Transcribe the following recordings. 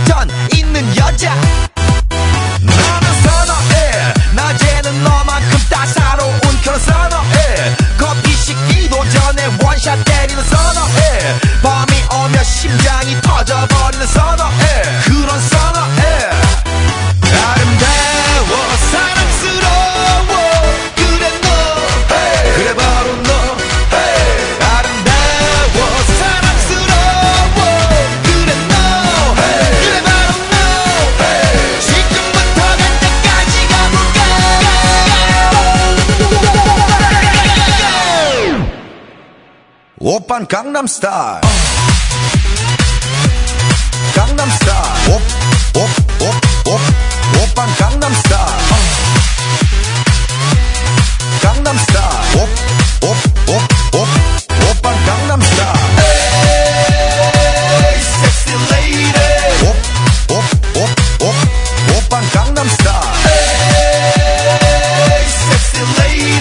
완전 있는 여자 나는 선어해 낮에는 너만큼 따사로운 그런 선어해 커피 식기도 전에 원샷 때리는 선어해 밤이 오면 심장이 터져버리는 선어해 그런 선어해 아름다워 사랑스러워 그래 너 hey. 그래 바로 너 hey. 아름다워 사랑스러워 그래 너 hey. 그래 바로 너 hey. 지금부터 갈 때까지 가볼까 오빤 강남스타일 강남스타일 오빤 강남스타일 강남스타일 오빤 강남스타일 에이 섹시 레이디 오빤 강남스타일 에이 섹시 레이디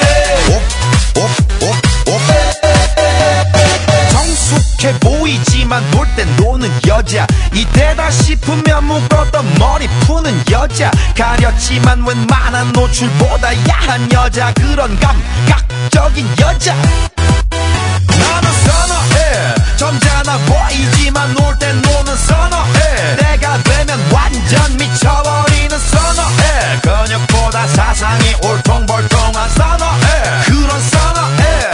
성숙해 보이지만 놀 땐 노는 여자 이때다 싶으면 묶었던 머리 푸는 여자 가렸지만 웬만한 노출보다 야한 여자 그런 감각적인 여자 나는 선어해 점잖아 보이지만 놀 땐 노는 선어해 내가 되면 완전 미쳐버리는 선어해 근육보다 사상이 울퉁불퉁한 선어해 그런 선어해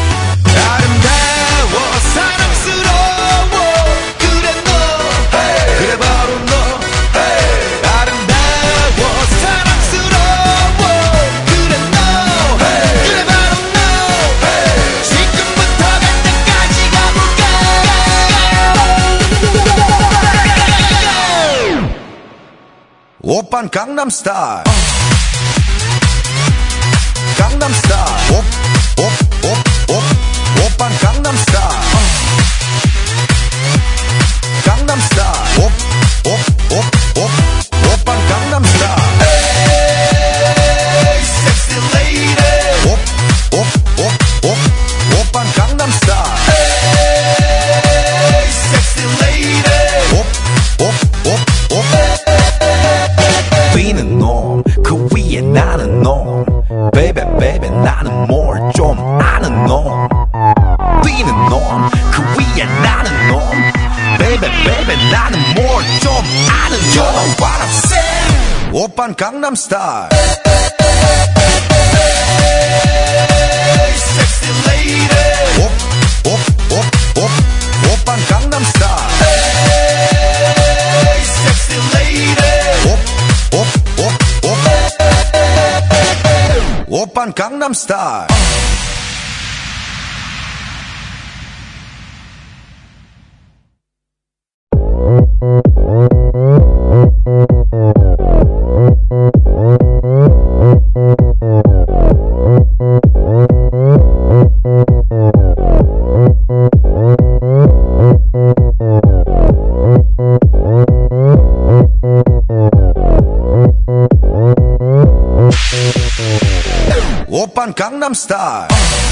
아름다워 사랑스러워 그래 너 hey. 그래 바로 너 hey. 아름다워 사랑스러워 그래 너 hey. 그래 바로 너 hey. 지금부터 갈 때까지 가볼까 오빤 강남스타일 강남스타일 오빤 강남스타일 강남스타일 오빤 강남스타일 에이 섹시 레이디 오빤 강남스타일 에이 섹시 레이디 뛰는 놈 그 위에 나는 놈 베이베 베이베 나는 뭘 좀 아는 놈 뛰는 놈 그 위에 나는 놈 베이베 베이베 나는 뭘 좀 아는 놈 You know what I'm saying 오빤 강남스타일 섹시 레이디 오빤 강남스타일 섹시 레이디 오빤 강남스타일 오빤 강남스타일